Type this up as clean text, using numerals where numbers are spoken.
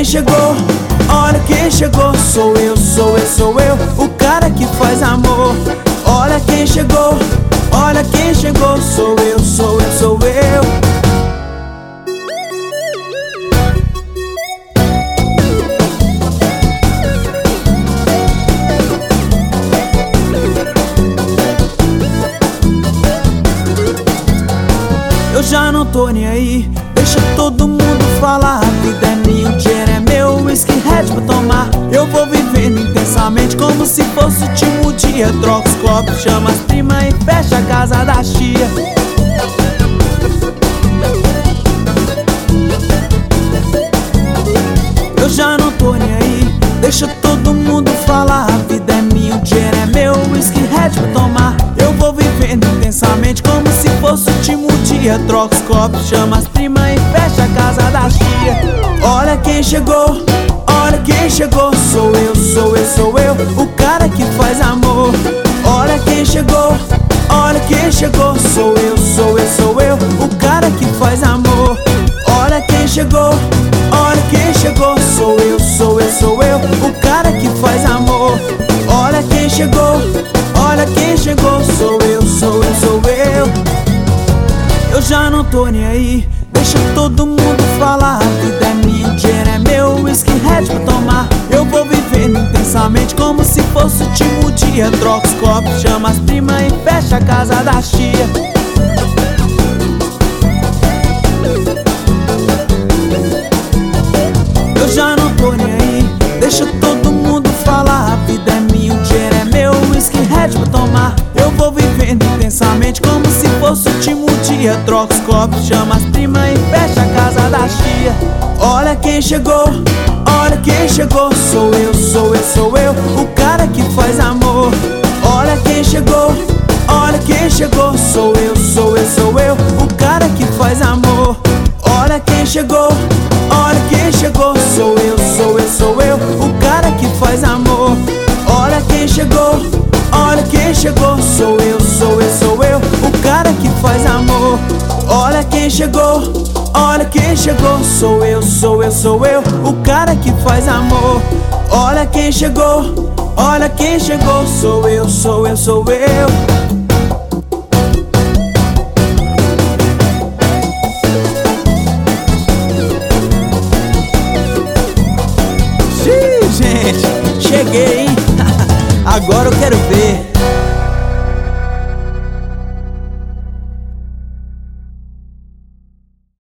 quem chegou, olha quem chegou. Sou eu, sou eu, sou eu, o cara que faz amor. Olha quem chegou, olha quem chegou. Sou eu, sou eu, sou eu. Eu já não tô nem aí, deixa todo mundo falar. A vida é minha, o dinheiro é meu, whisky red pra tomar. Eu vou vivendo intensamente como se fosse o último dia. Troca os copos, chama as primas e fecha a casa da tia. Eu já não tô nem aí, deixa todo mundo falar. A vida é minha, o dinheiro é meu, whisky red pra tomar. Eu vou vivendo intensamente como se fosse o último dia. Troca os copos, chama as primas e fecha a casa da tia. Olha quem chegou, olha quem chegou. Sou eu, sou eu, sou eu, o cara que faz amor. Olha quem chegou, olha quem chegou. Sou eu, sou eu, sou eu, o cara que faz amor. Olha quem chegou, olha quem chegou. Sou eu, sou eu, sou eu, o cara que faz amor. Olha quem chegou, olha quem chegou. Sou eu, sou eu, sou eu. Eu já não tô nem aí, deixa todo mundo falar. A vida é minha, o dinheiro é meu, whisky red pra tomar. Eu vou vivendo intensamente como se fosse o último dia. Troca os copos, chama as primas e fecha a casa da tia. Eu já não tô nem aí, deixa todo mundo falar. A vida é minha, o dinheiro é meu, whisky red pra tomar. Eu vou vivendo intensamente como se fosse o último dia. Troca os copos, chama as primas e fecha a casa da tia. Olha quem chegou, olha quem chegou. Sou eu, sou eu, sou eu, o cara que faz amor. Olha quem chegou, olha quem chegou. Sou eu, sou eu, sou eu, o cara que faz amor. Olha quem chegou, olha quem chegou. Sou eu, sou eu, sou eu, o cara que faz amor. Olha quem chegou, olha quem chegou. Sou eu, sou eu, sou eu, o cara que faz amor. Olha quem chegou, olha quem chegou. Sou eu, sou eu, sou eu, o cara que faz amor. Olha quem chegou, olha quem chegou. Sou eu, sou eu, sou eu.